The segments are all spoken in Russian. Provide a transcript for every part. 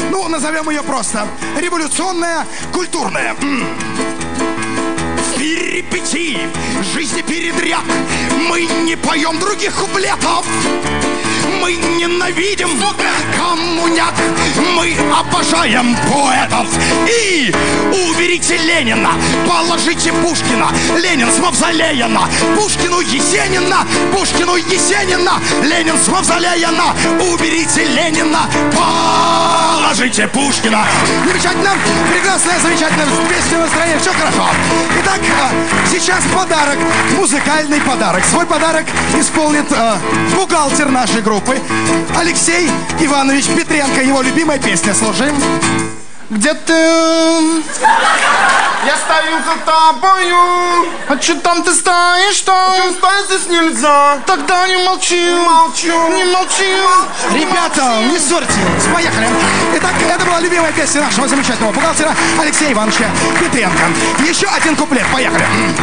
Ну, назовем ее просто революционная, культурная. Перипетии жизни передряг. Мы не поем других куплетов. Мы ненавидим коммуняк. Мы обожаем поэтов. И уберите Ленина, положите Пушкина. Ленин с мавзолеяна. Пушкину Есенина. Пушкину Есенина. Ленин с мавзолеяна. Уберите Ленина, положите Пушкина. Замечательно, прекрасная, замечательная песня, настроение, все хорошо. Итак, сейчас подарок, музыкальный подарок. Свой подарок исполнит бухгалтер нашей группы Алексей Иванович Петренко. Его любимая песня. Слушаем. Где ты? Я стою за тобою. А что там ты стоишь, что? Стоять здесь нельзя. Тогда не молчи. Молчу. Не молчи. Ребята, не ссорьтесь. Поехали. Итак, это была любимая песня нашего замечательного бухгалтера Алексея Ивановича Петренко. Еще один куплет. Поехали.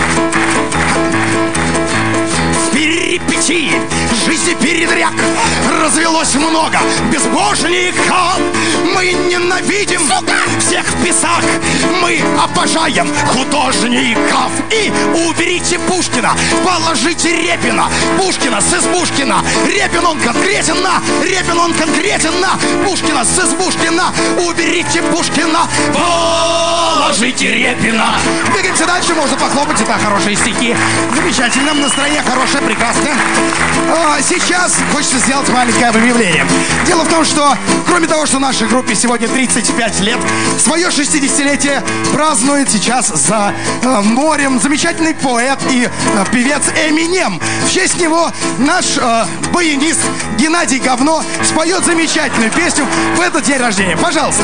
Перипетии жизни передряг развелось много безбожников. Мы ненавидим всех в писах. Мы обожаем художников. И уберите Пушкина, положите Репина. Пушкина с Избушкина. Репин он конкретен на. Репин он конкретен на. Пушкина с Избушкина. Уберите Пушкина, положите Репина. Двигаемся дальше, можно похлопать. Это хорошие стихи. Замечательно, настроение хорошее, прекрасно. Сейчас хочется сделать маленькое объявление. Дело в том, что кроме того, что нашей группе сегодня 35 лет, свое 60-летие празднует сейчас за морем замечательный поэт и певец Эминем. В честь него наш баянист Геннадий Говно споет замечательную песню в этот день рождения. Пожалуйста.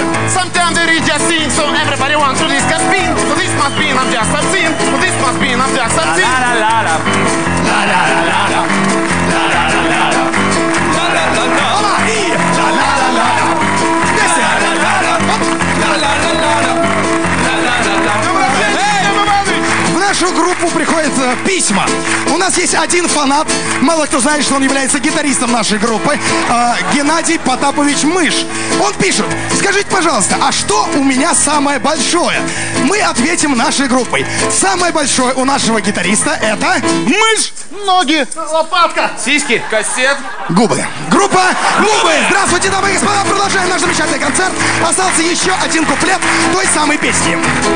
В нашу группу приходят письма. У нас есть один фанат, мало кто знает, что он является гитаристом нашей группы, Геннадий Потапович Мышь. Он пишет: скажите, пожалуйста, а что у меня самое большое? Мы ответим нашей группой. Самое большое у нашего гитариста это мышь, ноги, лопатка, сиськи, кассет, губы. Группа «Губы». Здравствуйте, дамы и господа, продолжаем наш замечательный концерт. Остался еще один куплет той самой песни.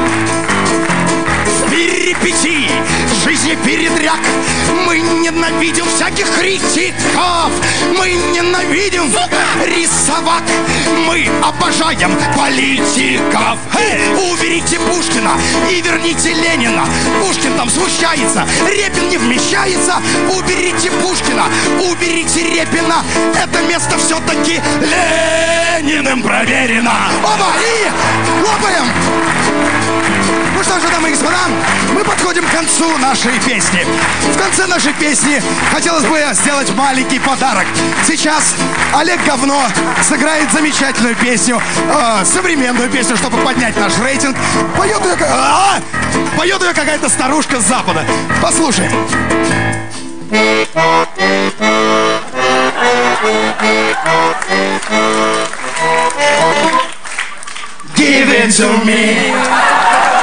Перипетии жизни передряг. Мы ненавидим всяких критиков. Мы ненавидим рисовак. Мы обожаем политиков. Уберите Пушкина и верните Ленина. Пушкин там смущается, Репин не вмещается. Уберите Пушкина, уберите Репина. Это место все-таки Лениным проверено. Оба, и хлопаем. Ну что же, дамы и господа, мы подходим к концу нашей песни. В конце нашей песни хотелось бы сделать маленький подарок. Сейчас Олег Говно сыграет замечательную песню, современную песню, чтобы поднять наш рейтинг. Поет ее какая-то старушка с Запада. Послушаем. Give it to me.